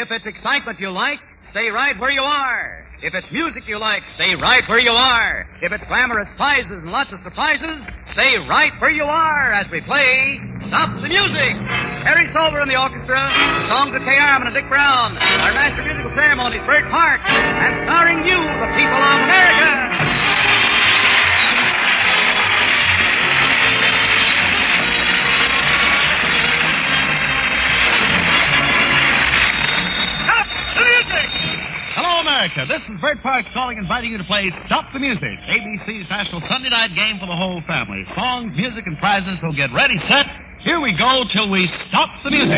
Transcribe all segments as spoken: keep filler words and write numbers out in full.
If it's excitement you like, stay right where you are. If it's music you like, stay right where you are. If it's glamorous prizes and lots of surprises, stay right where you are as we play Stop the Music. Harry Solver in the orchestra, songs of Kay Arman and Dick Brown, our master musical ceremonies, Bert Park, and starring you, the people of America. America. This is Bert Parks calling, inviting you to play Stop the Music, A B C's national Sunday night game for the whole family. Songs, music, and prizes. So get ready, set. Here we go till we stop the music.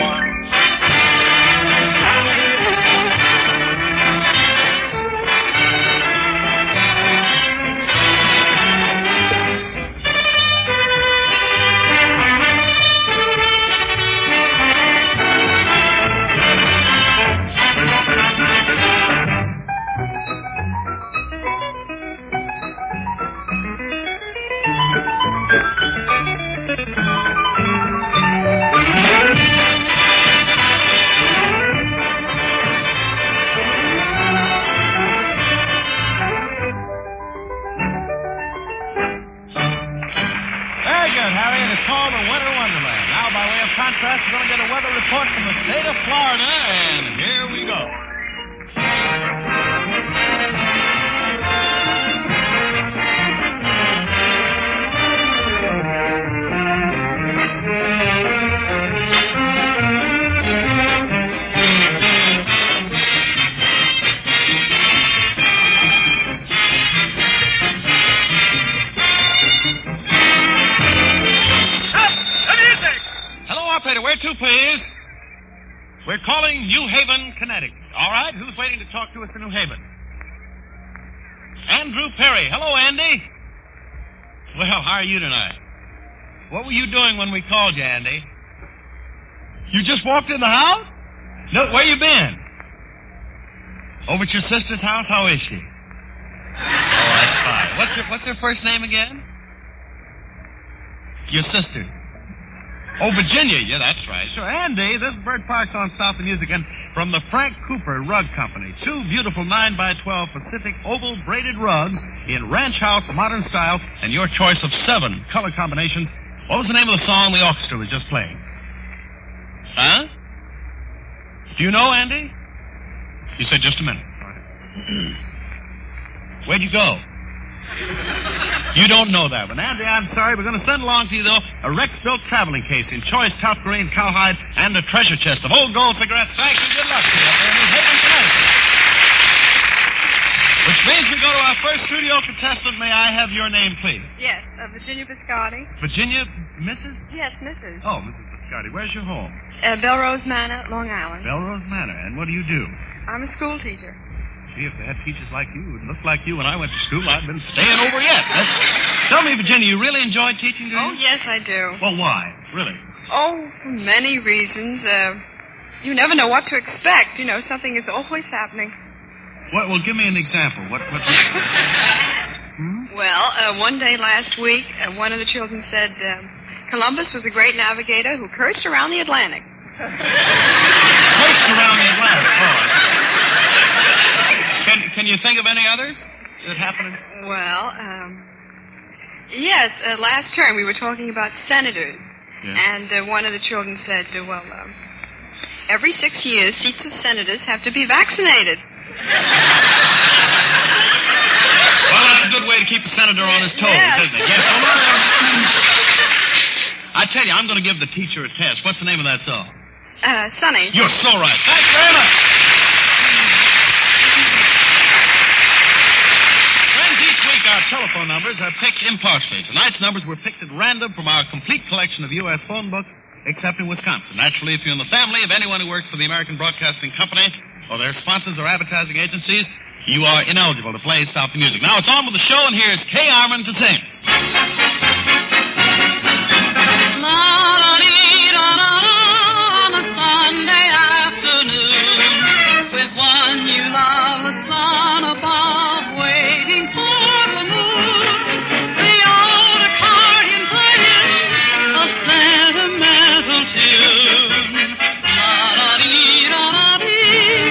We're going to get a weather report from the state of Florida, and here we go. Where to, please? We're calling New Haven, Connecticut. All right, who's waiting to talk to us in New Haven? Andrew Perry. Hello, Andy. Well, how are you tonight? What were you doing when we called you, Andy? You just walked in the house? No, where you been? Over at your sister's house? How is she? Oh, that's fine. What's her, what's her first name again? Your sister. Oh, Virginia. Yeah, that's right. Sure. Andy, this is Bert Parks on Stop the Music, and from the Frank Cooper Rug Company. Two beautiful nine by twelve Pacific oval braided rugs in ranch house modern style, and your choice of seven color combinations. What was the name of the song the orchestra was just playing? Huh? Do you know, Andy? You said just a minute. Where'd you go? You don't know that one. Andy, I'm sorry. We're going to send along to you, though, a Rex-built traveling case in choice top green cowhide and a treasure chest of old gold cigarettes. Thank you. Good luck to you up there in New Haven, Connecticut. Which means we go to our first studio contestant. May I have your name, please? Yes, uh, Virginia Biscotti. Virginia, Missus? Yes, Missus Oh, Missus Biscotti. Where's your home? Uh, Belrose Manor, Long Island. Belrose Manor. And what do you do? I'm a school teacher. Gee, if they had teachers like you who looked like you when I went to school, I'd been staying over yet. That's... Tell me, Virginia, you really enjoy teaching, do you? Oh, yes, I do. Well, why? Really? Oh, for many reasons. Uh, you never know what to expect. You know, something is always happening. What? Well, give me an example. What? what... hmm? Well, uh, one day last week, uh, one of the children said um, Columbus was a great navigator who cursed around the Atlantic. Cursed around the Atlantic? Oh, Can, can you think of any others that happened? Well, um, yes, uh, last term we were talking about senators. Yeah. And uh, one of the children said, uh, well, uh, every six years, seats of senators have to be vaccinated. Well, that's a good way to keep the senator on his toes, yes. isn't it? Yes. Well, uh, I tell you, I'm going to give the teacher a test. What's the name of that song? Uh, Sonny. You're so right. Thanks very much. Our telephone numbers are picked impartially. Tonight's numbers were picked at random from our complete collection of U S phone books, except in Wisconsin. Naturally, if you're in the family of anyone who works for the American Broadcasting Company or their sponsors or advertising agencies, you are ineligible to play Stop the Music. Now it's on with the show, and here's Kay Arman to sing. On a Sunday afternoon, with one you love, the sun above, waiting for tune. La-da-dee-da-da-dee.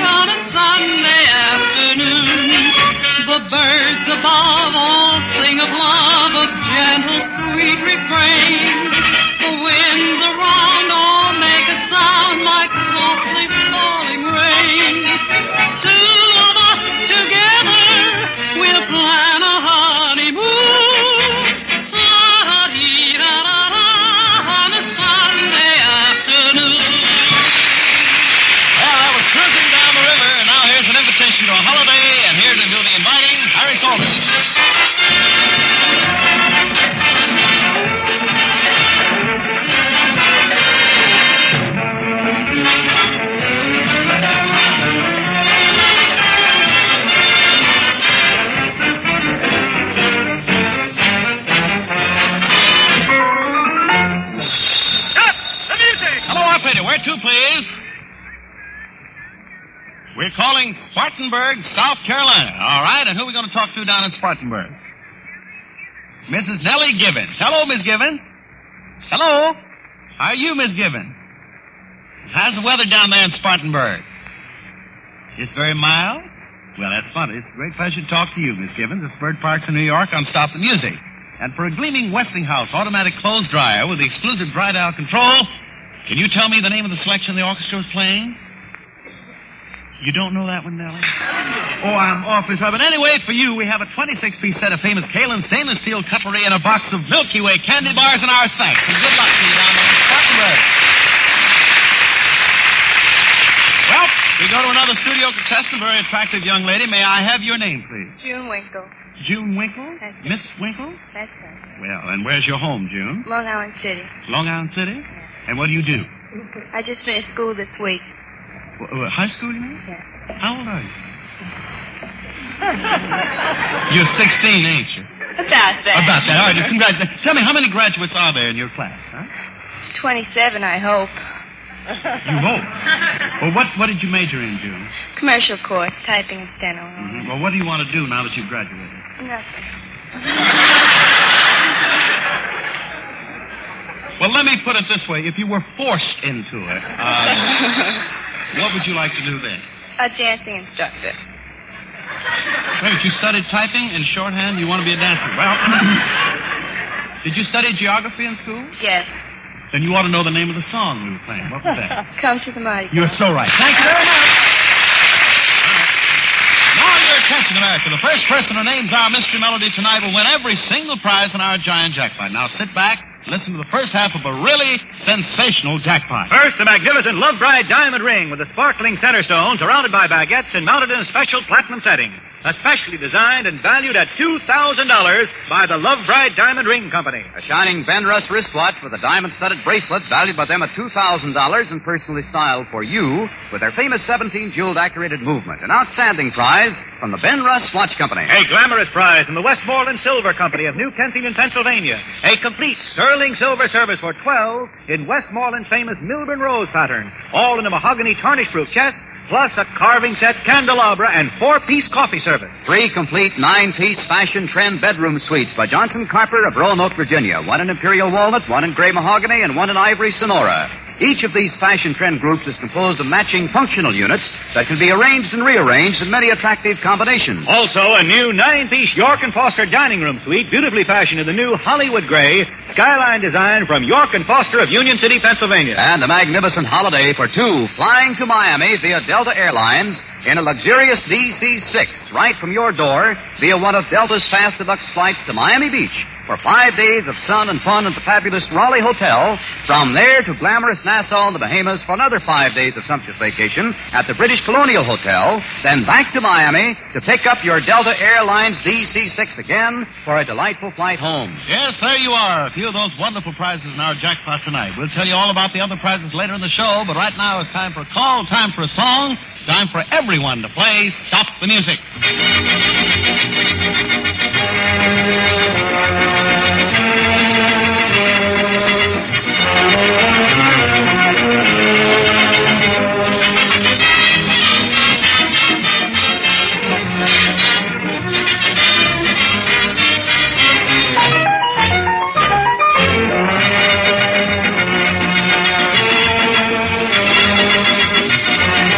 refrain. The winds around all make a sound like softly falling rain. Two of us together will plan a honeymoon. La-dee-da-da-da on a Sunday afternoon. Well, I was cruising down the river, and now here's an invitation to a holiday, and here to do the inviting, Harry Salter. Where to, please? We're calling Spartanburg, South Carolina. All right, and who are we going to talk to down in Spartanburg? Missus Nellie Gibbons. Hello, Miss Gibbons. Hello. How are you, Miss Gibbons? How's the weather down there in Spartanburg? It's very mild? Well, that's funny. It's a great pleasure to talk to you, Miss Gibbons. It's Bird Parks in New York on Stop the Music. And for a gleaming Westinghouse automatic clothes dryer with exclusive dry dial control, can you tell me the name of the selection the orchestra is playing? You don't know that one, Nellie? Oh, I'm awfully sorry. But anyway, for you, we have a twenty-six piece set of famous Kalin stainless steel cutlery and a box of Milky Way candy bars and our thanks. And good luck to you down there in Spartanburg. Well, we go to another studio contestant, very attractive young lady. May I have your name, please? June Winkle. June Winkle? That's it. Miss Winkle? That's right. Well, and where's your home, June? Long Island City. Long Island City? Yeah. And what do you do? I just finished school this week. W- w- high school, you mean? Yeah. How old are you? You're sixteen, ain't you? About that. About that. All right, congratulations. Tell me, how many graduates are there in your class, huh? twenty-seven, I hope. You hope. Well, what, what did you major in, June? Commercial course, typing and steno. Mm-hmm. Well, what do you want to do now that you've graduated? Nothing. Well, let me put it this way. If you were forced into it, um, what would you like to do then? A dancing instructor. Wait, you studied typing and shorthand? You want to be a dancer? Well, did you study geography in school? Yes. Then you ought to know the name of the song we were playing. What was that? Come to the Mardi Gras. You're so right. Thank you very much. Now your attention, America. The first person who names our mystery melody tonight will win every single prize in our giant jackpot. Now sit back, listen to the first half of a really sensational jackpot. First, the magnificent Love Bride diamond ring with a sparkling center stone surrounded by baguettes and mounted in a special platinum setting. Especially designed and valued at two thousand dollars by the Love Bride Diamond Ring Company. A shining Ben Russ wristwatch with a diamond-studded bracelet valued by them at two thousand dollars and personally styled for you with their famous seventeen jeweled activated movement. An outstanding prize from the Ben Russ Watch Company. A glamorous prize from the Westmoreland Silver Company of New Kensington, Pennsylvania. A complete sterling silver service for twelve in Westmoreland's famous Milburn Rose pattern. All in a mahogany tarnish-proof chest, plus a carving set candelabra and four-piece coffee service. Three complete nine-piece fashion trend bedroom suites by Johnson Carper of Roanoke, Virginia. One in imperial walnut, one in gray mahogany, and one in ivory Sonora. Each of these fashion trend groups is composed of matching functional units that can be arranged and rearranged in many attractive combinations. Also, a new nine-piece York and Foster dining room suite, beautifully fashioned in the new Hollywood gray, skyline design from York and Foster of Union City, Pennsylvania. And a magnificent holiday for two, flying to Miami via Delta Airlines in a luxurious D C six, right from your door via one of Delta's fast deluxe flights to Miami Beach for five days of sun and fun at the fabulous Raleigh Hotel. From there to glamorous Nassau in the Bahamas for another five days of sumptuous vacation at the British Colonial Hotel. Then back to Miami to pick up your Delta Airlines D C six again for a delightful flight home. Yes, there you are. A few of those wonderful prizes in our jackpot tonight. We'll tell you all about the other prizes later in the show, but right now it's time for a call, time for a song, time for everyone to play Stop the Music.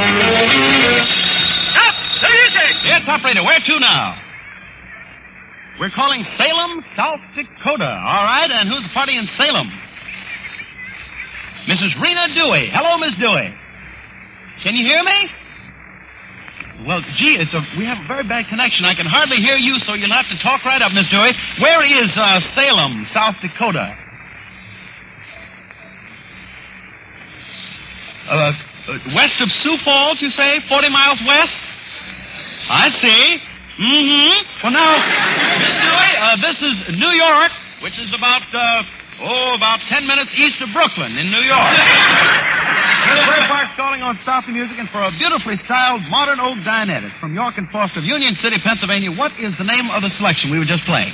Stop the music! Yes, operator, where to now? We're calling Salem, South Dakota. All right, and who's the party in Salem? Missus Rena Dewey. Hello, Miss Dewey. Can you hear me? Well, gee, it's a, we have a very bad connection. I can hardly hear you, so you'll have to talk right up, Miss Dewey. Where is uh, Salem, South Dakota? Uh, uh, west of Sioux Falls, you say? Forty miles west? I see. Mm-hmm. Well, now, Miss Dewey, uh, this is New York, which is about, uh, oh, about ten minutes east of Brooklyn in New York. Bird Park's calling on Stop the Music and for a beautifully styled modern oak dinette. It's from York and Foster of Union City, Pennsylvania. What is the name of the selection we were just playing?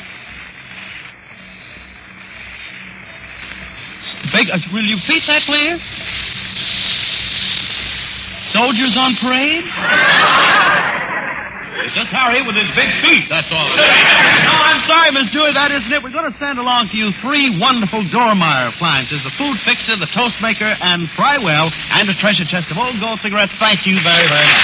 Big, uh, will you repeat that, please? Soldiers on Parade? It's just Harry with his big feet, that's all. No, I'm sorry, Miss Dewey, that isn't it. We're going to send along to you three wonderful Dormeyer appliances, the Food Fixer, the Toast Maker, and Frywell, and a treasure chest of old gold cigarettes. Thank you very, very much.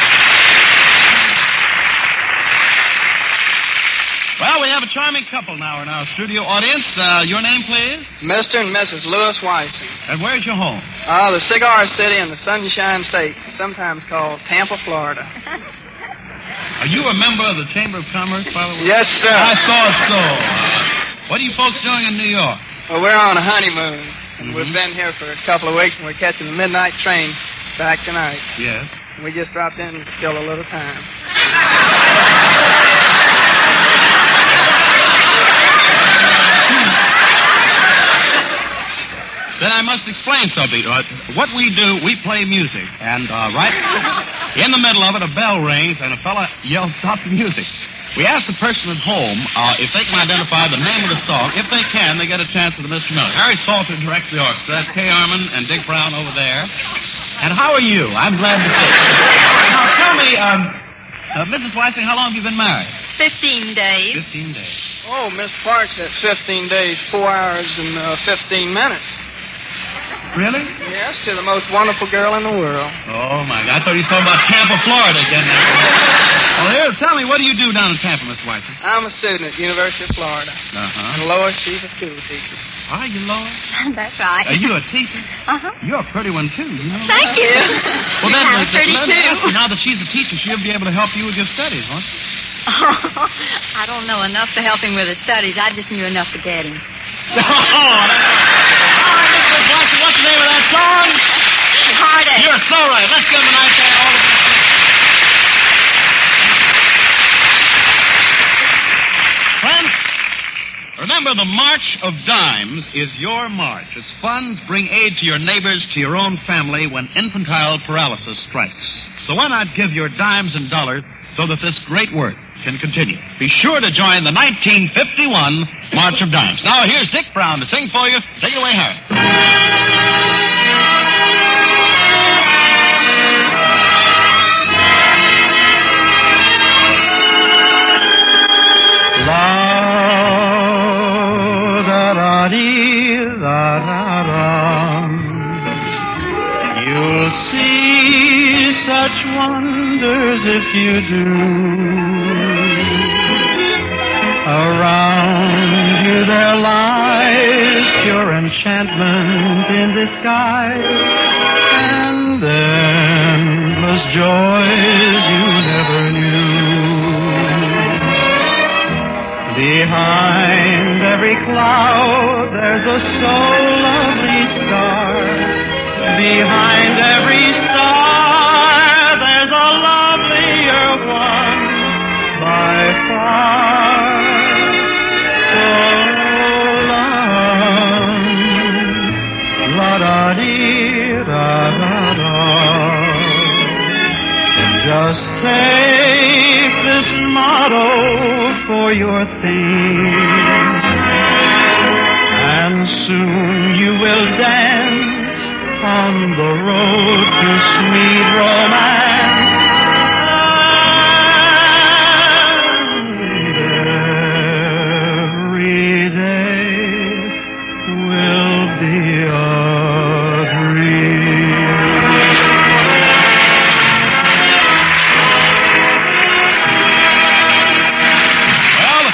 Well, we have a charming couple now in our studio audience. Uh, your name, please? Mister and Missus Lewis Weissing. And where's your home? Uh, the Cigar City in the Sunshine State, sometimes called Tampa, Florida. Are you a member of the Chamber of Commerce, by the way? Yes, sir. I thought so. Uh, what are you folks doing in New York? Well, we're on a honeymoon, and Mm-hmm. we've been here for a couple of weeks, and we're catching the midnight train back tonight. Yes. We just dropped in to kill a little time. Then I must explain something. Uh, what we do, we play music, and uh, right in the middle of it, a bell rings, and a fella yells, "Stop the music." We ask the person at home uh, if they can identify the name of the song. If they can, they get a chance at the Mister Miller. Harry Salter directs the orchestra. That's Kay Arman and Dick Brown over there. And how are you? I'm glad to see you. Now, tell me, um, uh, Missus Weissing, how long have you been married? Fifteen days. Fifteen days. Oh, Miss Parks, that's fifteen days, four hours, and uh, fifteen minutes. Really? Yes, to the most wonderful girl in the world. Oh, my God. I thought you were talking about Tampa, Florida again. Well, here, tell me, what do you do down in Tampa, Mister Weissing? I'm a student at the University of Florida. Uh-huh. And Lois, she's a school teacher. Are you, Laura? That's right. Are you a teacher? Uh-huh. You're a pretty one, too, you know. Thank you. Well, then, I'm uh, pretty, let me too. ask you, now that she's a teacher, she'll be able to help you with your studies, won't she? Oh, I don't know enough to help him with his studies. I just knew enough to get him. Oh, that's What's the name of that song? Heartache. You're so right. Let's give him a nice hand. All the Friends, remember the March of Dimes is your march. Its funds bring aid to your neighbors, to your own family when infantile paralysis strikes. So why not give your dimes and dollars so that this great work can continue? Be sure to join the nineteen fifty-one March of Dimes. Now, here's Dick Brown to sing for you. Take it away, Harry. You'll see such wonders if you do. Around you there lies pure enchantment in disguise, and endless joys you never knew. Behind every cloud there's a so lovely star. Behind every star there's a lovelier one by far. So long, la-da-dee-da-da-da. Just take this motto for your theme, and soon you will dance on the road to sweet romance. And every day will be a dream. Well,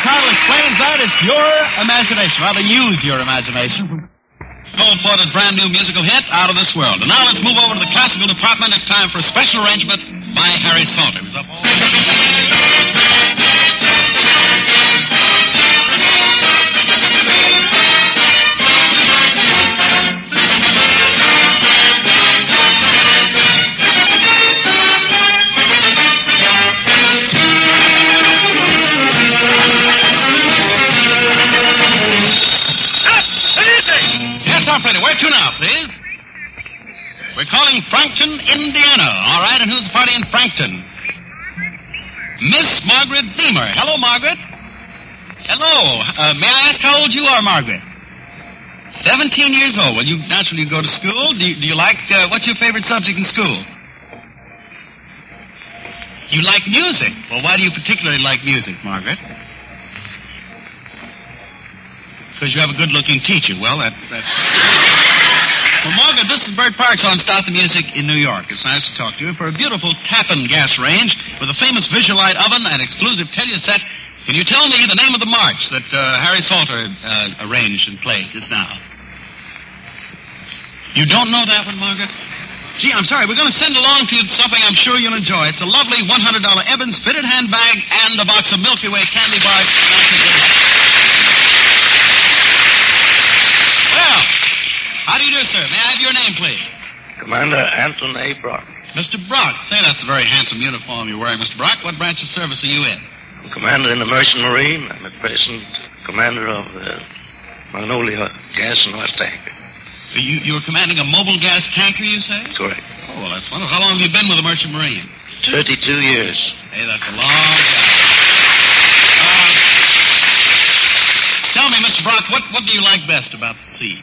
imagination. Rather use your imagination. Cole Porter's brand new musical hit, Out of This World. And now let's move over to the classical department. It's time for a special arrangement by Harry Salter. Who's up all Operator, where to now, please? We're calling Frankton, Indiana. All right, and who's the party in Frankton? Miss Margaret Beamer. Hello, Margaret. Hello. Uh, may I ask how old you are, Margaret? Seventeen years old. Well, you naturally go to school. Do you, do you like, uh, what's your favorite subject in school? You like music. Well, why do you particularly like music, Margaret? Because you have a good-looking teacher. Well, that... that... Well, Margaret, this is Bert Parks on Stop the Music in New York. It's nice to talk to you. For a beautiful Tappan gas range with a famous Visualite oven and exclusive Telia set, can you tell me the name of the march that uh, Harry Salter uh, arranged and played just now? You don't know that one, Margaret? Gee, I'm sorry. We're going to send along to you something I'm sure you'll enjoy. It's a lovely one hundred dollars Evans fitted handbag and a box of Milky Way candy bars. Well, how do you do, sir? May I have your name, please? Commander Anton A. Brock. Mister Brock. Say, that's a very handsome uniform you're wearing, Mister Brock. What branch of service are you in? I'm commander in the Merchant Marine. I'm at present commander of the Magnolia gas and oil tanker. You, you're commanding a mobile gas tanker, you say? Correct. Oh, well, that's wonderful. How long have you been with the Merchant Marine? Thirty-two years. Hey, that's a long time. Uh, tell me, Mister Brock, what, what do you like best about the sea?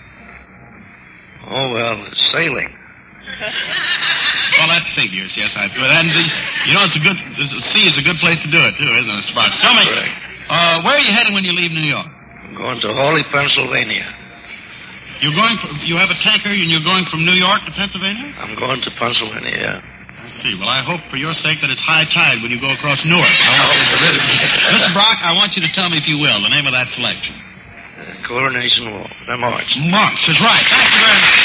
Oh, well, sailing. Well, that figures, yes, I do. And, the, you know, it's a good, the sea is a good place to do it, too, isn't it, Mister Brock? Tell me, uh, where are you heading when you leave New York? I'm going to Hawley, Pennsylvania. You're going, for, you have a tanker and you're going from New York to Pennsylvania? I'm going to Pennsylvania, yeah. I see. Well, I hope for your sake that it's high tide when you go across Newark. Mister Brock, I want you to tell me, if you will, the name of that selection. Uh, Coronation Walk. The March. March is right. Thank you very much.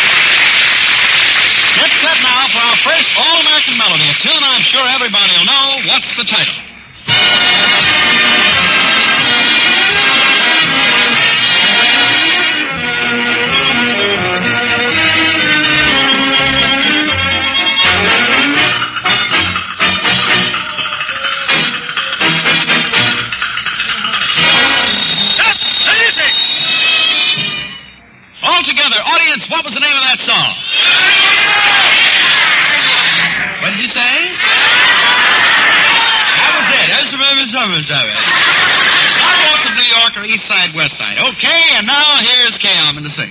Get set now for our first all-American melody, a tune I'm sure everybody will know. What's the title? All together, audience, what was the name of that song? What did you say? That was it. That's the name of it. Sidewalks of New York or East Side, West Side. Okay, and now here's Kay Almond to sing.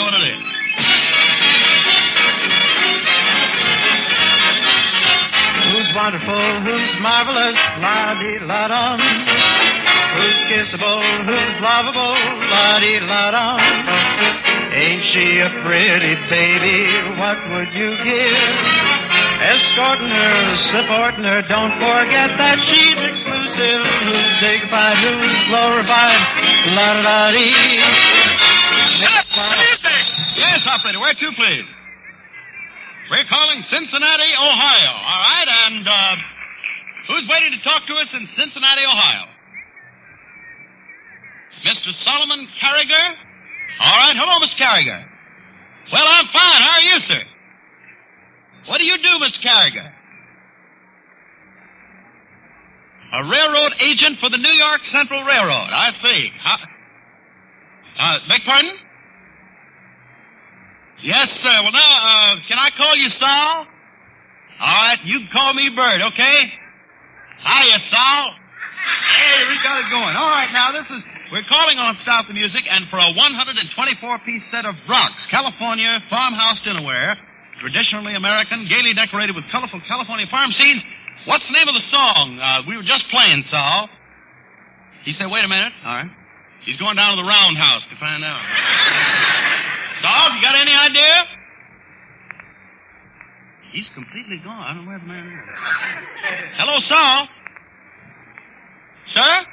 what it is. Who's wonderful, who's marvelous, la-dee-la-dum. Who's kissable, who's lovable, la-dee-la-dum. Ain't she a pretty baby, what would you give? Escorting her, supporting her, don't forget that she's exclusive. Who's dignified, who's glorified, la-da-da-dee. Yes, operator, where to, please? We're calling Cincinnati, Ohio, all right? And, uh, who's waiting to talk to us in Cincinnati, Ohio? Mister Solomon Carriger? All right, hello, Mister Carriger. Well, I'm fine. How are you, sir? What do you do, Mister Carriger? A railroad agent for the New York Central Railroad. I see. How, uh, beg pardon? Yes, sir. Well, now, uh, can I call you Saul? All right, you can call me Bert, okay? Hiya, Saul. Hey, we got it going. All right, now, this is... We're calling on Stop the Music, and for a one hundred twenty-four piece set of Bronx, California farmhouse dinnerware, traditionally American, gaily decorated with colorful California farm scenes. What's the name of the song? Uh, we were just playing, Saul. He said, wait a minute. All right. He's going down to the roundhouse to find out. Saul, you got any idea? He's completely gone. I don't know where the man is. Hello, Saul. Sir?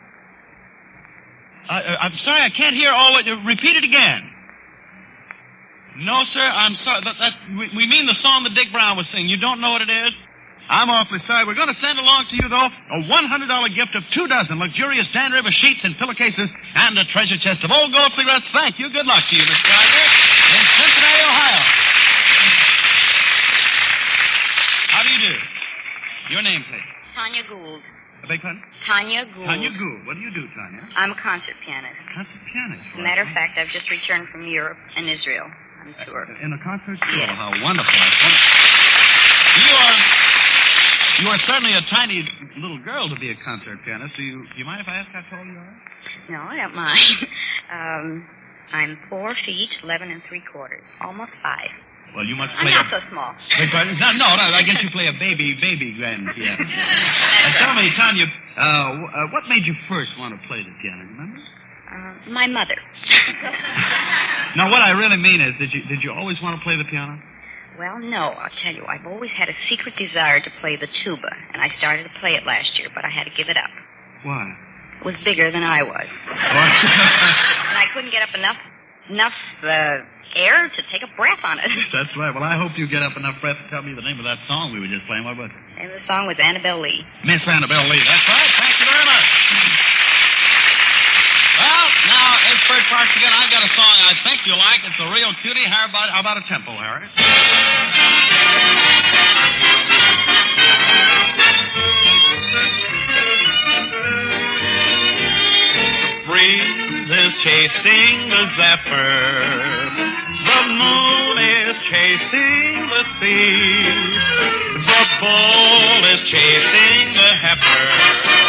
Uh, uh, I'm sorry, I can't hear all of it. Repeat it again. No, sir, I'm sorry. That, that, we, we mean the song that Dick Brown was singing. You don't know what it is? I'm awfully sorry. We're going to send along to you, though, a one hundred dollars gift of two dozen luxurious Dan River sheets and pillowcases and a treasure chest of old gold cigarettes. Thank you. Good luck to you, Mister Geiger, in Cincinnati, Ohio. How do you do? Your name, please. Tanya Gould. I beg pardon? Tanya Gould. Tanya Gould. What do you do, Tanya? I'm a concert pianist. Concert pianist. As a matter of fact, I've just returned from Europe and Israel on tour. Uh, in a concert tour? Yes. How wonderful. You are... You are certainly a tiny little girl to be a concert pianist. Do you, do you mind if I ask how tall you are? No, I don't mind. um, I'm four feet, eleven and three quarters. Almost five. Well, you must I'm play not a... so small. Wait, pardon? No, no, no, I guess you play a baby, baby grand piano. And tell me, Tanya, uh, uh, what made you first want to play the piano, remember? Uh, my mother. Now, what I really mean is, did you, did you always want to play the piano? Well, no, I'll tell you. I've always had a secret desire to play the tuba, and I started to play it last year, but I had to give it up. Why? It was bigger than I was. And I couldn't get up enough enough uh, air to take a breath on it. That's right. Well, I hope you get up enough breath to tell me the name of that song we were just playing. What was it? And the song was Annabelle Lee. Miss Annabelle Lee. That's right. Thank you very much. Well, now, it's Bert Parks again. I've got a song I think you'll like. It's a real cutie. How about, how about a tempo, Harry? The breeze is chasing the zephyr. The moon is chasing the sea. The bull is chasing the heifer.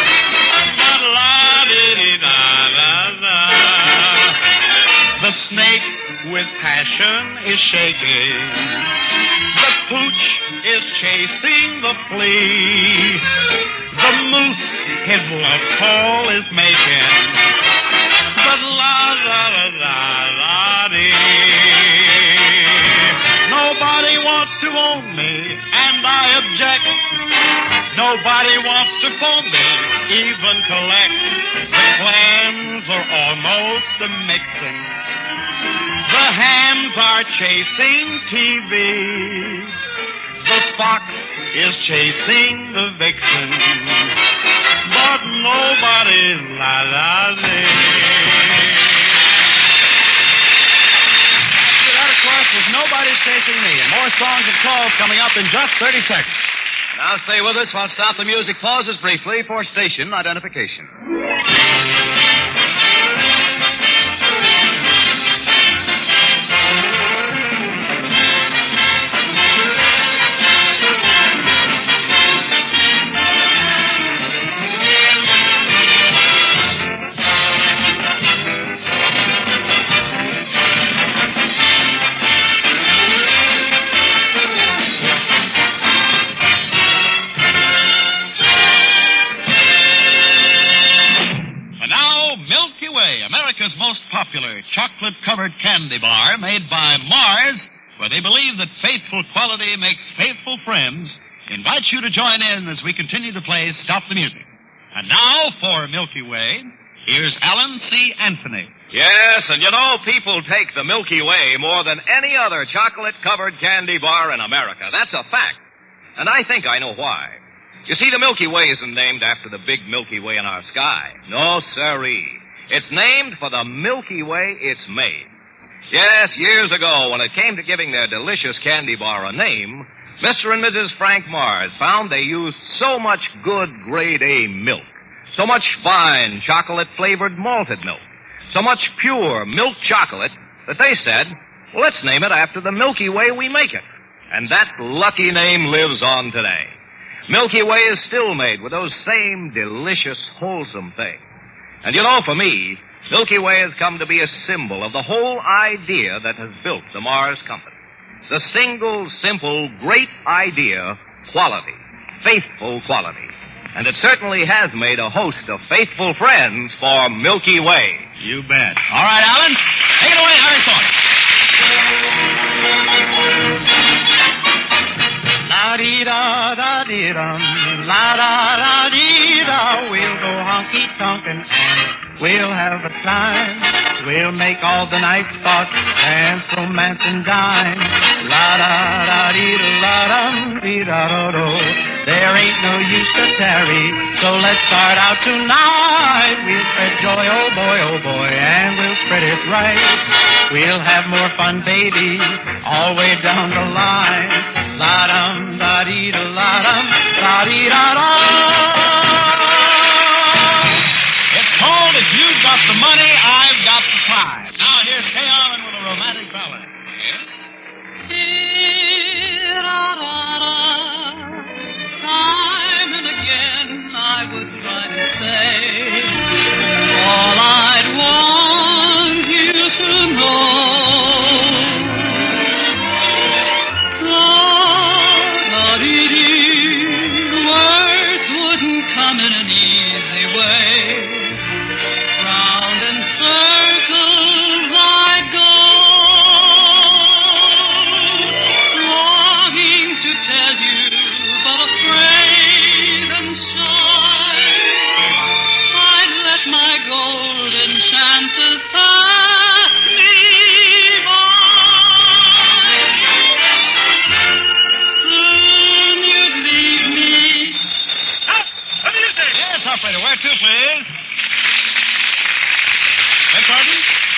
The snake with passion is shaking. The pooch is chasing the flea. The moose his love call is making. But la la la la la dee. Nobody wants to own me, and I object. Nobody wants to phone me, even collect. The clams are almost a mixing. The hams are chasing T V. The fox is chasing the vixen. But nobody la la la. That, of course, was Nobody's Chasing Me. And more songs and calls coming up in just thirty seconds. Now stay with us while Stop the Music pauses briefly for station identification. popular chocolate-covered candy bar made by Mars, where they believe that faithful quality makes faithful friends, invites you to join in as we continue to play Stop the Music. And now, for Milky Way, here's Alan C. Anthony. Yes, and you know, people take the Milky Way more than any other chocolate-covered candy bar in America. That's a fact. And I think I know why. You see, the Milky Way isn't named after the big Milky Way in our sky. No, sirree. It's named for the Milky Way it's made. Yes, years ago, when it came to giving their delicious candy bar a name, Mister and Missus Frank Mars found they used so much good grade A milk, so much fine chocolate-flavored malted milk, so much pure milk chocolate that they said, well, let's name it after the Milky Way we make it. And that lucky name lives on today. Milky Way is still made with those same delicious, wholesome things. And you know, for me, Milky Way has come to be a symbol of the whole idea that has built the Mars Company. The single, simple, great idea, quality, faithful quality. And it certainly has made a host of faithful friends for Milky Way. You bet. All right, Alan, take it away, Harry Thornton. La-dee-da-da-dee-dum, la-da-da-dee-da, we'll go honky-tonkin' and we'll have a time. We'll make all the night thoughts and romance and dine. La-da-da-dee-da-la-dum-dee-da-do-do. There ain't no use to tarry, so let's start out tonight. We'll spread joy, oh boy, oh boy, and we'll spread it right. We'll have more fun, baby, all the way down the line. La-dum-da-dee-da-la-dum, la-dee-da-da. It's called If You've Got the Money, I've Got the Time. Now here's Kay Arlen with a romantic ballad. Time and again I was trying to say all I'd want you to know. La-da-dee-dee, words wouldn't come in an easy way. Round in circles I'd go, longing to tell you, but afraid and shy. I'd let my golden chances pass me by. Soon you'd leave me. Stop! What do you say? Yes, operator. Where to, please? Beg pardon?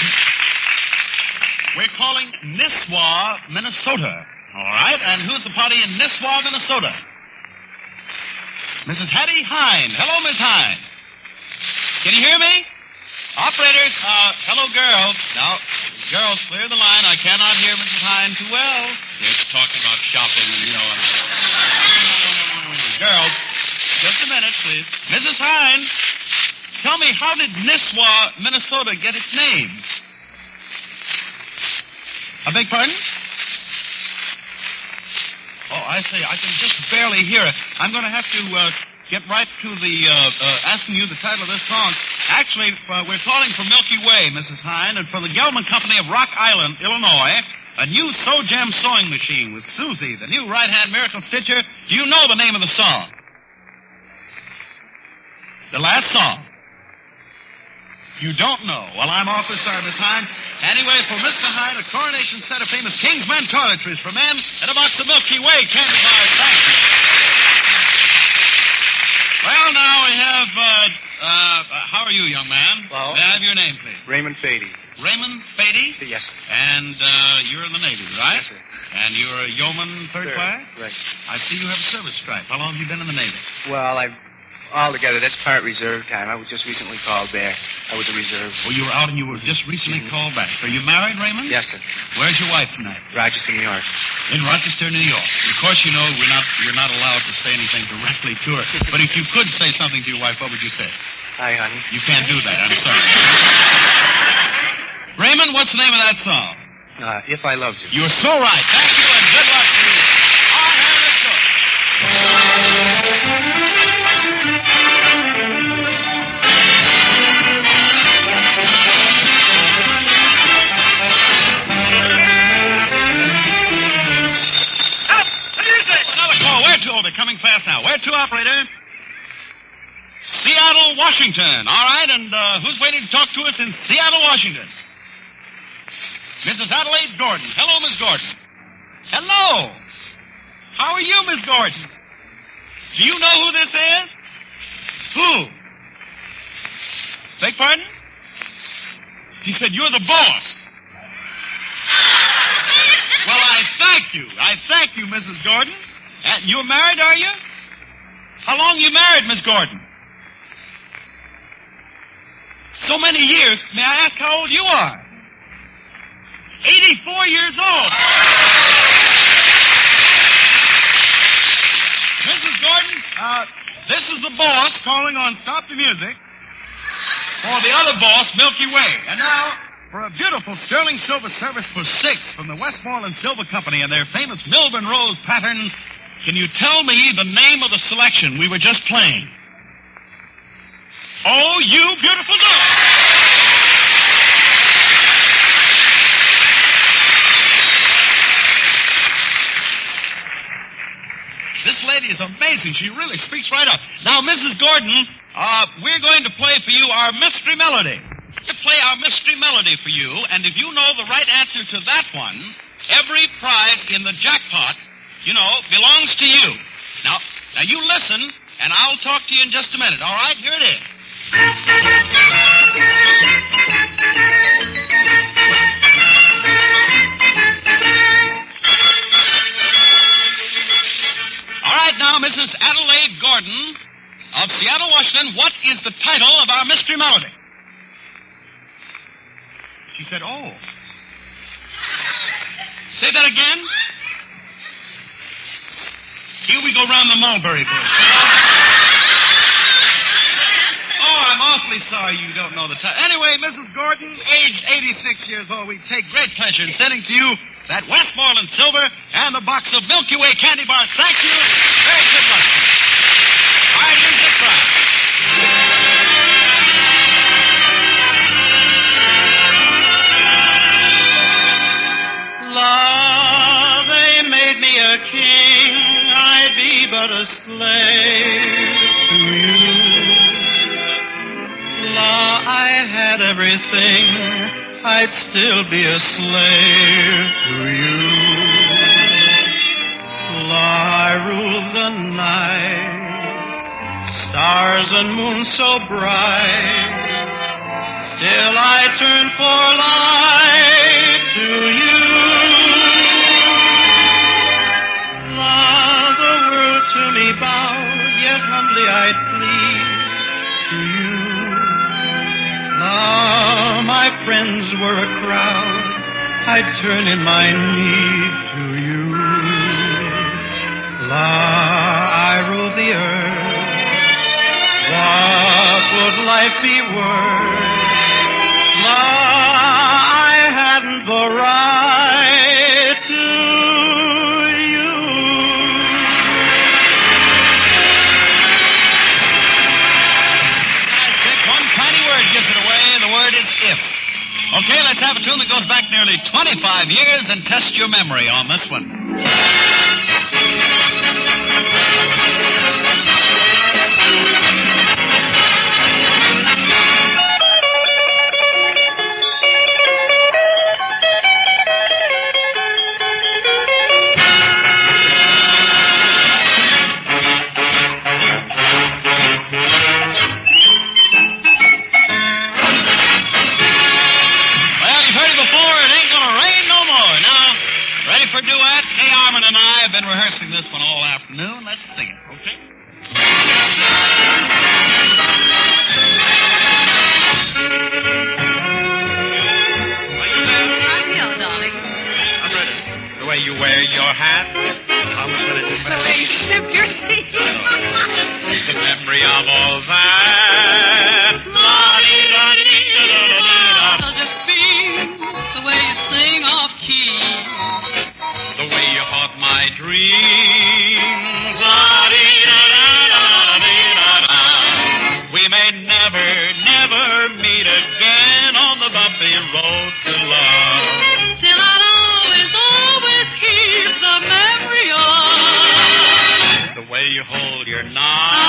We're calling Nisswa, Minnesota. All right, and who's the party in Nisswa, Minnesota? Missus Hattie Hine. Hello, Miss Hine. Can you hear me? Operators, uh, hello, girls. Now, girls, clear the line. I cannot hear Missus Hine too well. They're talking about shopping and, you know. Girls, just a minute, please. Missus Hine, tell me, how did Nisswa, Minnesota get its name? I beg pardon? Oh, I say, I can just barely hear it. I'm going to have to uh, get right to the, uh, uh, asking you the title of this song. Actually, uh, we're calling for Milky Way, Missus Hine, and for the Gelman Company of Rock Island, Illinois, a new Sew Gem sewing machine with Susie, the new right-hand miracle stitcher. Do you know the name of the song? The last song. You don't know. Well, I'm awfully sorry, Miss Hine. Anyway, for Mister Hine, a coronation set of famous Kingsman toiletries for men and a box of Milky Way candy bars. Thank you. Well, now we have, uh, uh, how are you, young man? Well, may I have your name, please? Raymond Fady. Raymond Fady? Yes, sir. And, uh, you're in the Navy, right? Yes, sir. And you're a yeoman third, Third, class? right. I see you have a service stripe. How long have you been in the Navy? Well, I've, altogether, that's part reserve time. I was just recently called back. I was a reserve. Oh, you were out and you were just recently Mm-hmm. called back. Are you married, Raymond? Yes, sir. Where's your wife tonight? Rochester, New York. In Rochester, New York. Of course, you know we're not you're not allowed to say anything directly to her. But if you could say something to your wife, what would you say? Hi, honey. You can't do that. I'm sorry. Raymond, what's the name of that song? Uh, If I Loved You. You're so right. Thank you and good luck to you. All right, let's go. operator. Seattle, Washington. All right, and uh, who's waiting to talk to us in Seattle, Washington? Missus Adelaide Gordon. Hello, Miss Gordon. Hello. How are you, Miss Gordon? Do you know who this is? Who? Beg pardon? He said you're the boss. Well, I thank you. I thank you, Missus Gordon. And you're married, are you? How long you married, Miss Gordon? So many years. May I ask how old you are? eighty-four years old. Missus Gordon, uh, this is the boss calling on Stop the Music for the other boss, Milky Way. And now, for a beautiful sterling silver service for six from the Westmoreland Silver Company and their famous Milburn Rose pattern, can you tell me the name of the selection we were just playing? Oh, you beautiful girl! This lady is amazing. She really speaks right up. Now, Missus Gordon, uh, we're going to play for you our mystery melody. To play our mystery melody for you, and if you know the right answer to that one, every prize in the jackpot, you know, belongs to you. Now, now you listen, and I'll talk to you in just a minute. All right? Here it is. All right, now, Missus Adelaide Gordon of Seattle, Washington, what is the title of our mystery melody? She said, oh. Say that again. Here we go round the mulberry bush. Oh, I'm awfully sorry you don't know the title. Anyway, Missus Gordon, aged eighty-six years old, we take great pleasure in sending to you that Westmoreland Silver and the box of Milky Way candy bars. Thank you. Very good luck. All right, here's the prize. La, they made me a king, I'd be but a slave to you. La, I had everything, I'd still be a slave to you. La, I ruled the night, stars and moon so bright, still I turn for light to you. La, the world to me bowed, yet humbly I'd plead to you. La, my friends were a crowd, I'd turn in my need to you. La, I rule the earth, what would life be worth? La, I hadn't the right to you. That's it. One tiny word gives it away. The word is if. Okay, let's have a tune that goes back nearly twenty-five years and test your memory on this one. For duet, Kay Armin and I have been rehearsing this one all afternoon. Let's sing it, okay? I'm here, darling. I'm ready. The way you wear your hat. I was ready to The way you sip your tea. the memory of all that. La-dee-da-dee-da-da-da-da-da. Just be the way you sing off key. The way you haunt my dreams. La-dee-da-da-da-dee-da-da. We may never, never meet again on the bumpy road to love. Till I'll always, always keep the memory of The way you hold your knife.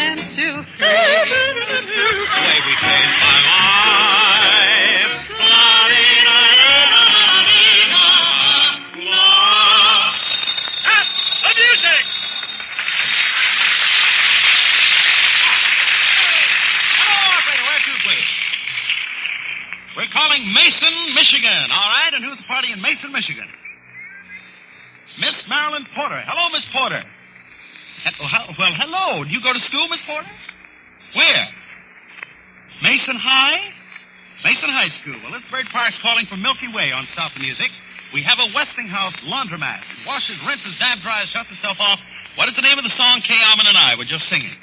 and two, three. Baby, change my life. Stop the music! Hello, operator. Where to, please? We're calling Mason, Michigan. All right, and who's the party in Mason, Michigan? Miss Marilyn Porter. Hello, Miss Porter. He- how- Well, hello. Do you go to school, Miss Porter? Where? Mason High? Mason High School. Well, it's Bird Parks calling from Milky Way on Stop the Music. We have a Westinghouse laundromat. It washes, rinses, damp dries, shuts itself off. What is the name of the song Kay Almond and I were just singing?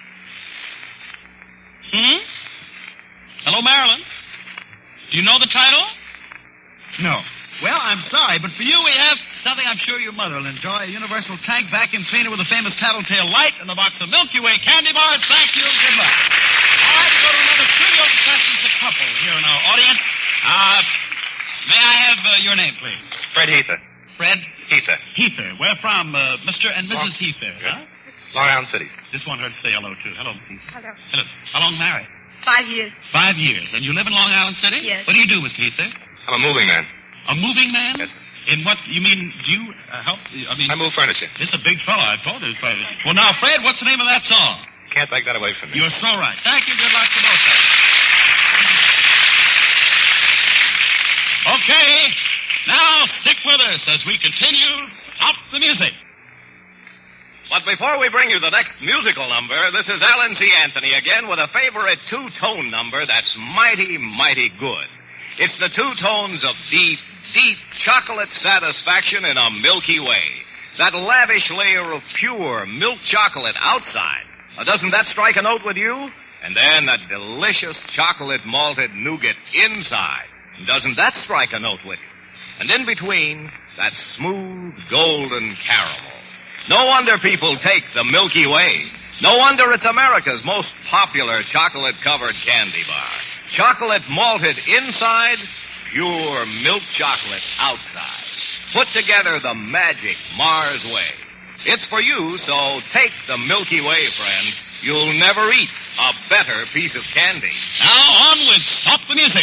Hmm? Hello, Marilyn. Do you know the title? No. Well, I'm sorry, but for you we have something I'm sure your mother will enjoy. A universal tank vacuum cleaner with a famous tattletale light and a box of Milky Way candy bars. Thank you. Good luck. All right, we go to another studio questions a couple here in our audience. Uh, may I have uh, your name, please? Fred Heather. Fred? Heather. Heather. Where from, uh, Mister and Missus Long, Heather? Yeah. Huh? Long Island City. Just want her to say hello, too. Hello, Miss Heather. Hello. Hello. How long married? Five years. Five years. And you live in Long Island City? Yes. What do you do, Miss Heather? I'm a moving man. A moving man? Yes. In what, you mean, do you uh, help, I mean... I move furniture. This is a big fellow, I told you. Well, now, Fred, what's the name of that song? Can't take that away from me. You're so right. Thank you. Good luck to both of you. Okay. Now, stick with us as we continue Stop the Music. But before we bring you the next musical number, this is Alan T. Anthony again with a favorite two-tone number that's mighty, mighty good. It's the two tones of deep, deep chocolate satisfaction in a Milky Way. That lavish layer of pure milk chocolate outside. Now, doesn't that strike a note with you? And then that delicious chocolate malted nougat inside. Doesn't that strike a note with you? And in between, that smooth golden caramel. No wonder people take the Milky Way. No wonder it's America's most popular chocolate-covered candy bar. Chocolate malted inside, pure milk chocolate outside. Put together the magic Mars way. It's for you, so take the Milky Way, friend. You'll never eat a better piece of candy. Now, on with Stop the Music.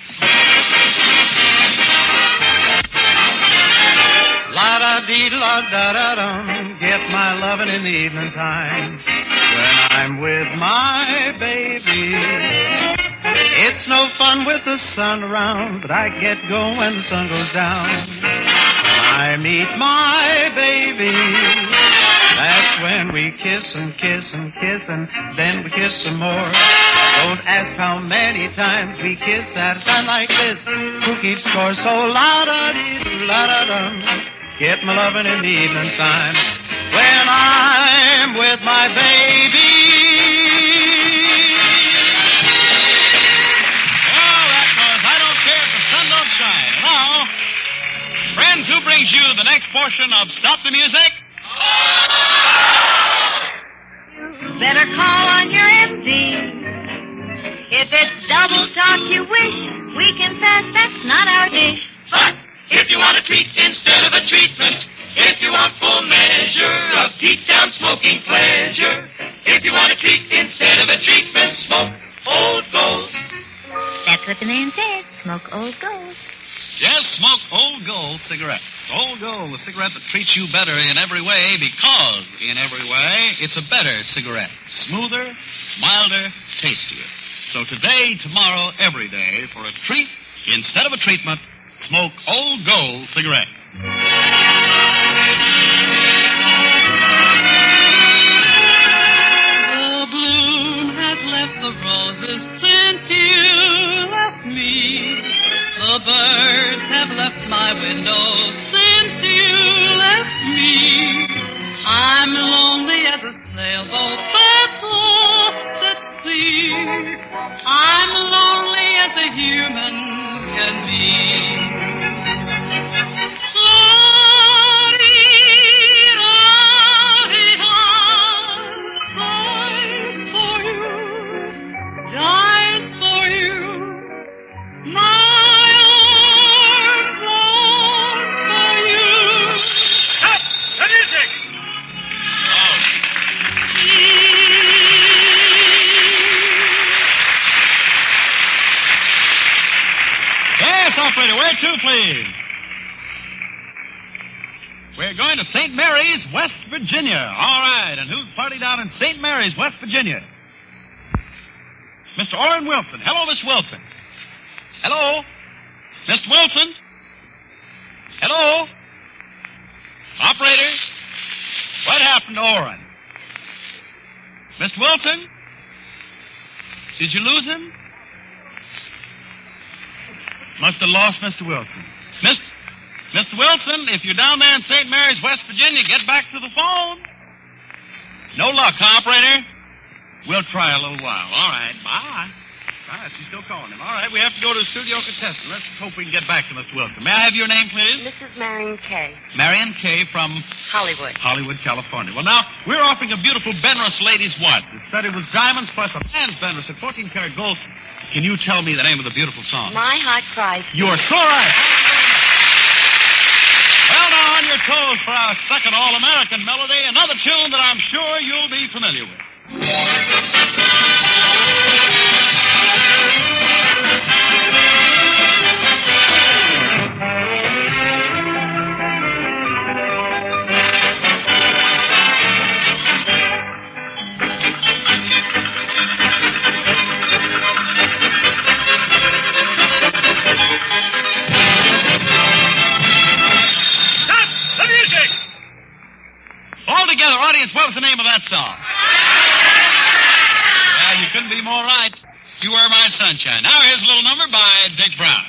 La-da-dee-la-da-da-dum, get my lovin' in the evening time when I'm with my baby. It's no fun with the sun around, but I get going when the sun goes down. I meet my baby. That's when we kiss and kiss and kiss and then we kiss some more. Don't ask how many times we kiss at a time like this. Who keeps score? So la-da-dee-la-da-dum, get my lovin' in the evening time when I'm with my baby. Well, that was I Don't Care If the Sun Don't Shine. Now, friends, who brings you the next portion of Stop the Music? Better call on your M D. If it's double talk you wish, we confess that's not our dish. But if you want a treat instead of a treatment, if you want full measure of deep-down smoking pleasure, if you want a treat instead of a treatment, smoke Old Gold. That's what the name says. Smoke Old Gold. Yes, smoke Old Gold cigarettes. Old Gold, the cigarette that treats you better in every way because, in every way, it's a better cigarette. Smoother, milder, tastier. So today, tomorrow, every day, for a treat instead of a treatment, smoke Old Gold cigarettes. The bloom has left the roses since you left me. The birds have left my window since you left me. I'm lonely as a sailboat that's lost at sea. I'm lonely as a human can be. Dies for you, dies for you. My arms long for you. Stop the music! Where to, please? We're going to Saint Mary's, West Virginia. All right. And who's party down in Saint Mary's, West Virginia? Mister Orrin Wilson. Hello, Miss Wilson. Hello? Mister Wilson? Hello? Operator? What happened to Orrin? Mister Wilson? Did you lose him? Must have lost Mister Wilson. Mister Mister Wilson, if you're down there in Saint Mary's, West Virginia, get back to the phone. No luck, huh, operator? We'll try a little while. All right, bye. All right, she's still calling him. All right, we have to go to the studio contestant. Let's hope we can get back to Mister Wilson. May I have your name, please? Missus Marion Kay. Marion Kay from... Hollywood. Hollywood, California. Well, now, we're offering a beautiful Benrus ladies' watch. It's studded with diamonds plus a man's Benrus at fourteen karat gold. Can you tell me the name of the beautiful song? My Hot Price. You're so right. Well, now, on your toes for our second All-American melody, another tune that I'm sure you'll be familiar with. All together, audience, what was the name of that song? Well, you couldn't be more right. You Are My Sunshine. Now here's a little number by Dick Brown.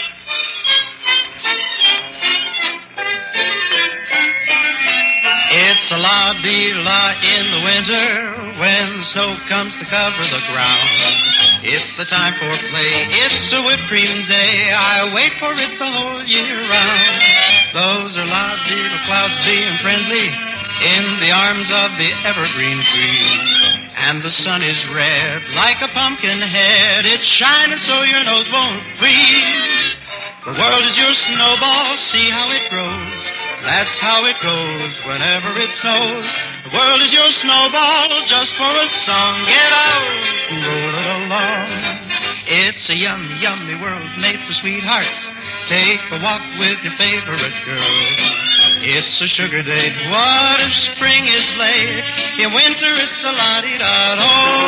It's a la-dee-la in the winter when the snow comes to cover the ground. It's the time for play. It's a whipped cream day. I wait for it the whole year round. Those are la-dee-la clouds being friendly in the arms of the evergreen tree. And the sun is red like a pumpkin head. It's shining so your nose won't freeze. The world is your snowball, see how it grows. That's how it goes whenever it snows. The world is your snowball just for a song. Get out and roll it along. It's a yummy, yummy world made for sweethearts. Take a walk with your favorite girl. It's a sugar day. What if spring is late? In winter it's a la-di-da-do.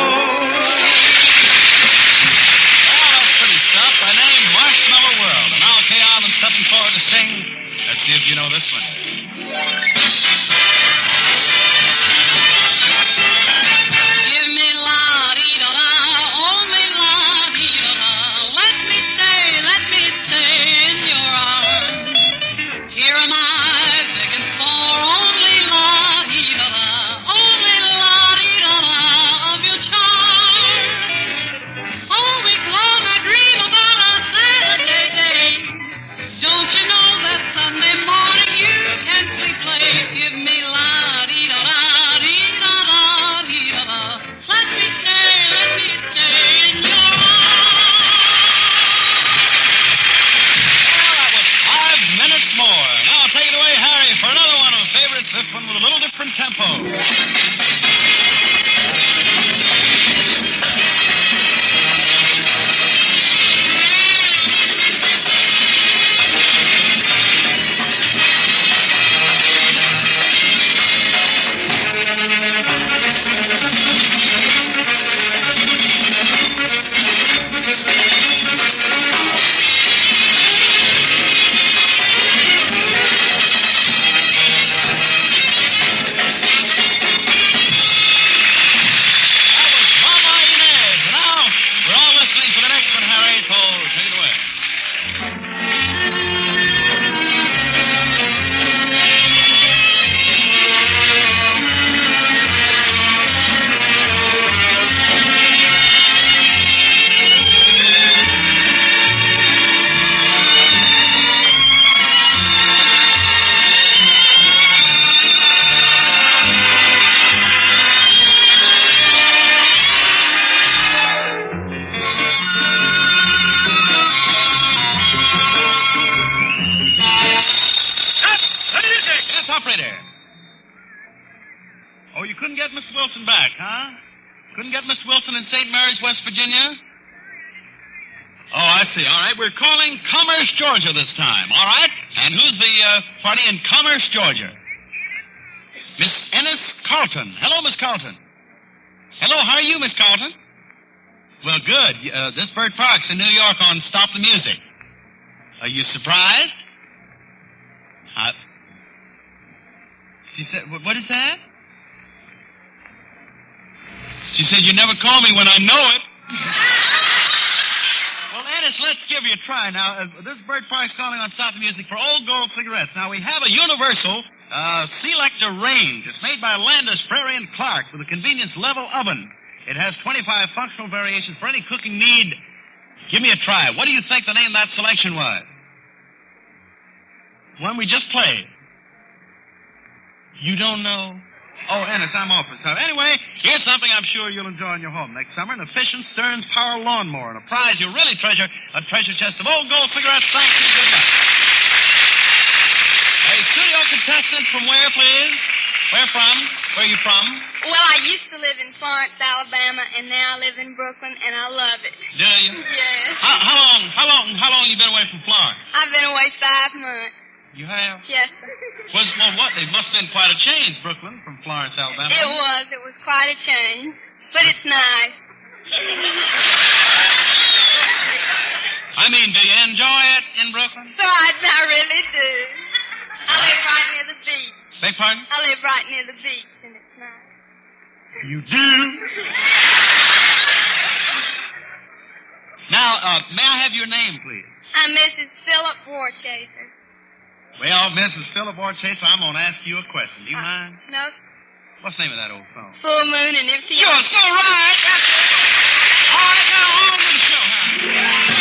Well, that's pretty stuff. By name, Marshmallow World. And now Kay Arlen stepping forward to sing. Let's see if you know this one. Give me la-di-da-da, oh me la-di-da-da. Let me stay, let me stay in your arms. Here am I, begging for only la-di-da-da, only la-di-da-da of your charm. All week long I dream about our Saturday day. Don't you know that Sunday morning you can sleep late? Give me la-di-da-da, dee-da-da, dee-da-da. Let me stay, let me stay in your arms. Well, that was five minutes more. Now take it away, Harry, for another one of the favorites. This one with a little different tempo. Oh, I see. All right. We're calling Commerce, Georgia this time. All right? And who's the uh, party in Commerce, Georgia? Miss Ennis Carlton. Hello, Miss Carlton. Hello, how are you, Miss Carlton? Well, good. Uh, this Bert Parks in New York on Stop the Music. Are you surprised? Uh, she said, what is that? She said, you never call me when I know it. Well, Ennis, let's give you a try. Now, uh, this is Bert Parks calling on Stop the Music for Old Gold cigarettes. Now, we have a universal uh, selector range. It's made by Landis, Prairie, and Clark with a convenience level oven. It has twenty-five functional variations for any cooking need. Give me a try. What do you think the name of that selection was? One we just played. You don't know? Oh, Ennis, I'm off for some. Anyway, here's something I'm sure you'll enjoy in your home next summer. An efficient Stearns Power Lawnmower. And a prize you'll really treasure, a treasure chest of old gold cigarettes. Thank you. Good luck. A studio contestant from where, please? Where from? Where are you from? Well, I used to live in Florence, Alabama, and now I live in Brooklyn, and I love it. Do you? Yes. How, how long, how long, how long you been away from Florence? I've been away five months. You have? Yes, sir. Was, well, what? It must have been quite a change, Brooklyn, from Florence, Alabama. It was. It was quite a change. But it's nice. I mean, do you enjoy it in Brooklyn? So I, I really do. I live right near the beach. Beg pardon? I live right near the beach, and it's nice. You do? Now, uh, may I have your name, please? I'm Missus Philip Warchaser. Well, Missus Philip Warchaser, I'm going to ask you a question. Do you uh, mind? No. What's the name of that old song? Full Moon and Empty. You're so right. That's it. All right, now on with the show, huh?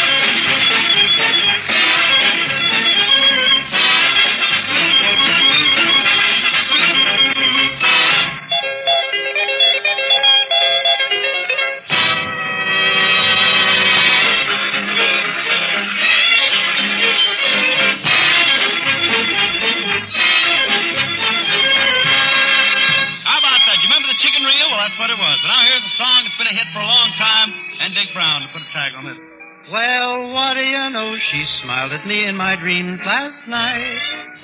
What it was. And now here's a song that's been a hit for a long time, and Dick Brown to put a tag on it. Well, what do you know? She smiled at me in my dreams last night.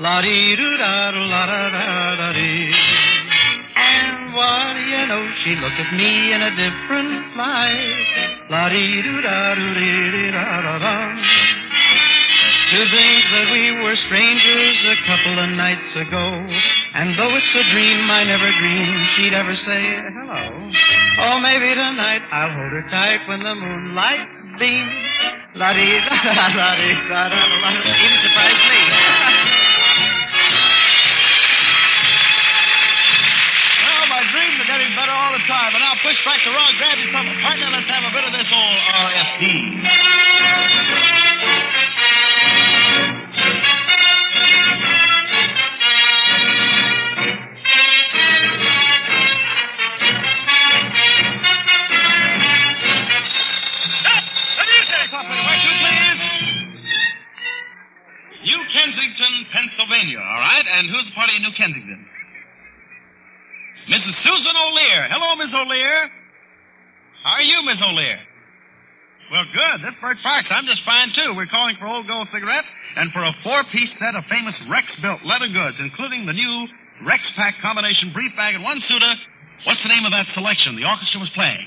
La-dee-doo-da-doo-la-da-da-da-dee. And what do you know? She looked at me in a different light. La-dee-doo-da-doo-dee-dee-da-da-da. To think that we were strangers a couple of nights ago. And though it's a dream, I never dreamed she'd ever say hello. Oh, maybe tonight I'll hold her tight when the moonlight beams. La-dee-da-da-da-dee-da-da-da. Even surprised me. Well, my dreams are getting better all the time. And now push back the rug, grab yourself a partner, let's have a bit of this old R F D. Kensington, Pennsylvania, all right? And who's the party in New Kensington? Missus Susan O'Lear. Hello, Miss O'Lear. How are you, Miss O'Lear? Well, good. This Bert Parks. I'm just fine, too. We're calling for Old Gold cigarettes and for a four-piece set of famous Rex-built leather goods, including the new Rex Pack combination brief bag and one suitor. What's the name of that selection the orchestra was playing?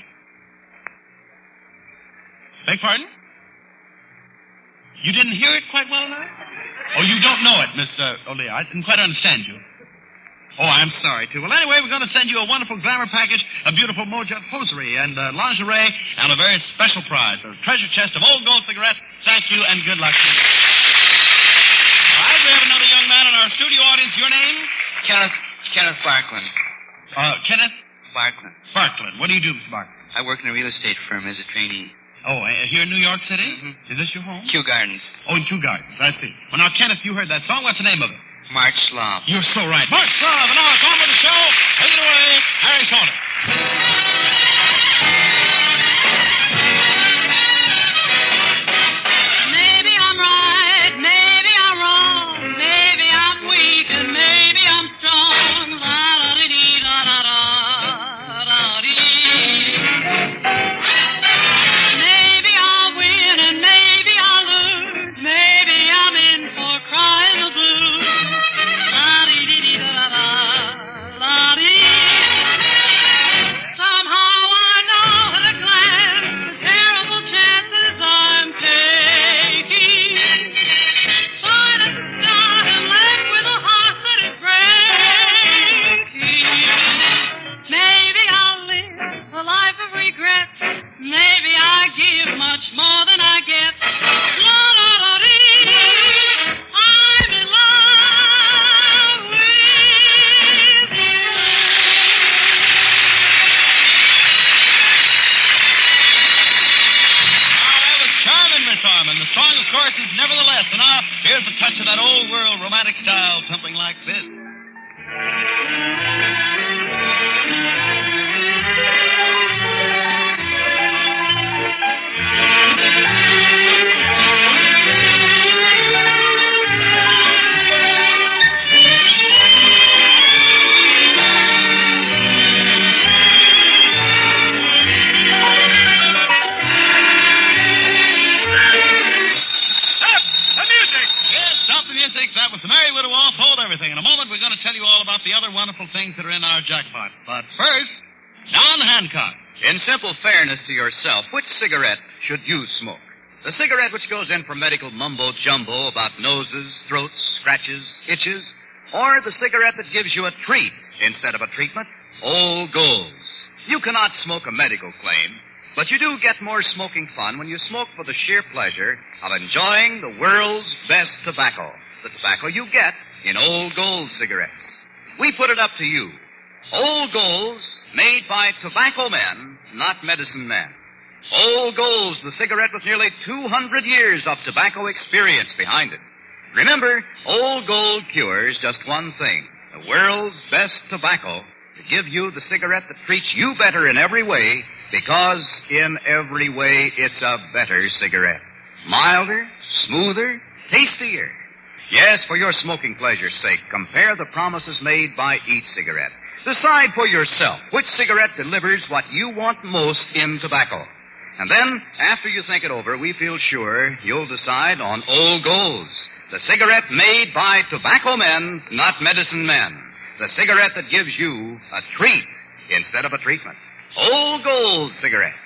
Beg pardon? You didn't hear it quite well enough? Oh, you don't know it, Miss uh, O'Lear. I didn't quite understand you. Oh, I'm sorry, too. Well, anyway, we're going to send you a wonderful glamour package, a beautiful Mojet hosiery, and uh, lingerie, and a very special prize, a treasure chest of Old Gold cigarettes. Thank you, and good luck to you. All right, we have another young man in our studio audience. Your name? Kenneth, Kenneth Barkland. Uh, Kenneth? Barkland. Barkland. What do you do, Mister Barkland? I work in a real estate firm as a trainee. Oh, uh, here in New York City? Mm-hmm. Is this your home? Kew Gardens. Oh, in Kew Gardens. I see. Well, now, Kenneth, you heard that song. What's the name of it? March Slav. You're so right. March Slav. And now it's on with the show. Take it away, Harry Saunders. Maybe I'm right, maybe I'm wrong, maybe I'm weak and maybe I'm strong. La da dee da da da da dee. Maybe I'll win of course, is nevertheless. And now, here's a touch of that old world romantic style, something like this. That was the Merry Widow Wolf. Hold everything. In a moment, we're going to tell you all about the other wonderful things that are in our jackpot. But first, Don Hancock. In simple fairness to yourself, which cigarette should you smoke? The cigarette which goes in for medical mumbo-jumbo about noses, throats, scratches, itches, or the cigarette that gives you a treat instead of a treatment? Old Golds. You cannot smoke a medical claim, but you do get more smoking fun when you smoke for the sheer pleasure of enjoying the world's best tobacco. The tobacco you get in Old Gold cigarettes. We put it up to you. Old Golds, made by tobacco men, not medicine men. Old Golds, the cigarette with nearly two hundred years of tobacco experience behind it. Remember, Old Gold cures just one thing, the world's best tobacco, to give you the cigarette that treats you better in every way, because in every way it's a better cigarette. Milder, smoother, tastier. Yes, for your smoking pleasure's sake, compare the promises made by each cigarette. Decide for yourself which cigarette delivers what you want most in tobacco. And then, after you think it over, we feel sure you'll decide on Old Golds, the cigarette made by tobacco men, not medicine men. The cigarette that gives you a treat instead of a treatment. Old Gold cigarettes.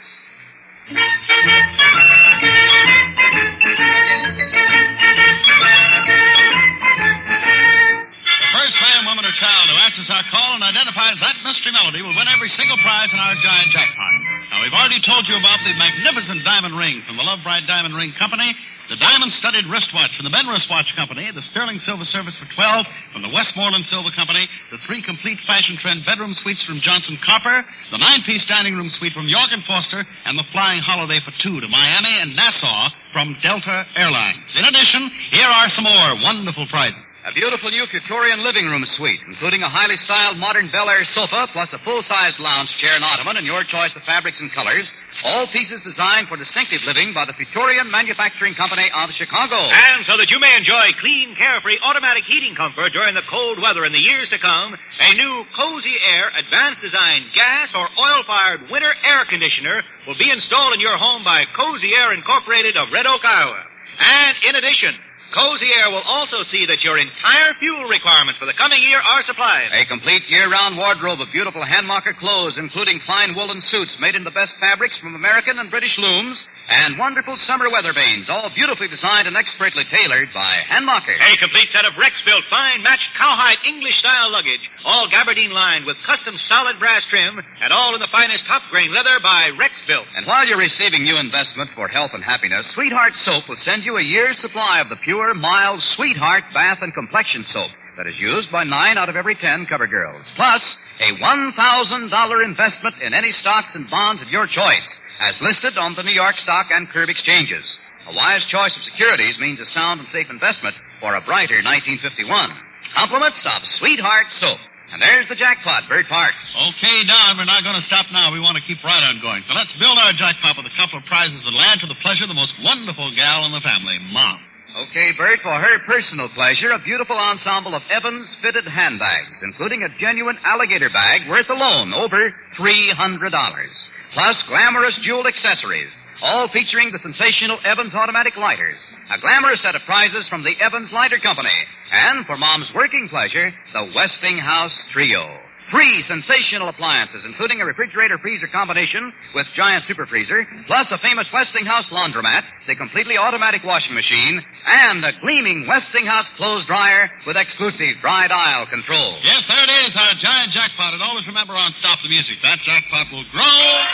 The first man, woman, or child who answers our call and identifies that mystery melody will win every single prize in our giant jackpot. Now, we've already told you about the magnificent diamond ring from the Love Bride Diamond Ring Company, the diamond-studded wristwatch from the Ben Wristwatch Company, the sterling silver service for twelve from the Westmoreland Silver Company, the three complete fashion trend bedroom suites from Johnson Copper, the nine-piece dining room suite from York and Foster, and the flying holiday for two to Miami and Nassau from Delta Airlines. In addition, here are some more wonderful prizes. A beautiful new Victorian living room suite, including a highly styled modern Bel Air sofa, plus a full-size lounge chair and ottoman in your choice of fabrics and colors. All pieces designed for distinctive living by the Victorian Manufacturing Company of Chicago. And so that you may enjoy clean, carefree, automatic heating comfort during the cold weather in the years to come, a new Cozy Air advanced design gas or oil-fired winter air conditioner will be installed in your home by Cozy Air Incorporated of Red Oak, Iowa. And in addition, Cozy Air will also see that your entire fuel requirements for the coming year are supplied. A complete year-round wardrobe of beautiful hand-mocker clothes, including fine woolen suits made in the best fabrics from American and British looms, and wonderful summer weather vanes, all beautifully designed and expertly tailored by handmockers. A complete set of Rex-built, fine, matched cowhide English-style luggage, all gabardine lined with custom solid brass trim, and all in the finest top-grain leather by Rex-built. And while you're receiving new investment for health and happiness, Sweetheart Soap will send you a year's supply of the pure, mild Sweetheart bath and complexion soap that is used by nine out of every ten cover girls. Plus, a one thousand dollars investment in any stocks and bonds of your choice, as listed on the New York Stock and Curb exchanges. A wise choice of securities means a sound and safe investment for a brighter nineteen fifty-one. Compliments of Sweetheart Soap. And there's the jackpot, Bert Parks. Okay, Don, we're not going to stop now. We want to keep right on going. So let's build our jackpot with a couple of prizes that'll add to the pleasure of the most wonderful gal in the family, Mom. Okay, Bert, for her personal pleasure, a beautiful ensemble of Evans fitted handbags, including a genuine alligator bag worth alone over three hundred dollars. Plus glamorous jeweled accessories, all featuring the sensational Evans automatic lighters. A glamorous set of prizes from the Evans Lighter Company. And for Mom's working pleasure, the Westinghouse Trio. Three sensational appliances, including a refrigerator-freezer combination with giant super freezer, plus a famous Westinghouse laundromat, the completely automatic washing machine, and a gleaming Westinghouse clothes dryer with exclusive dry dial control. Yes, there it is, our giant jackpot. And always remember on Stop the Music, that jackpot will grow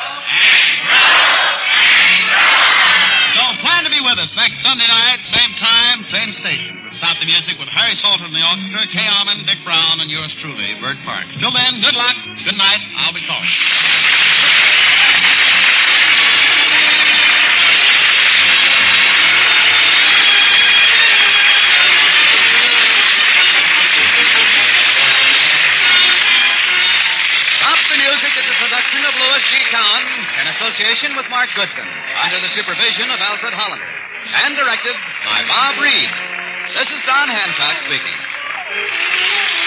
and grow and grow. So plan to be with us next Sunday night, same time, same station. Stop the Music with Harry Salter and the orchestra, Kay Arman, Dick Brown, and yours truly, Bert Parks. Till then, good luck, good night, I'll be calling. production of Louis G. Cowan in association with Mark Goodson, under the supervision of Alfred Hollander, and directed by Bob Reed. This is Don Hancock speaking.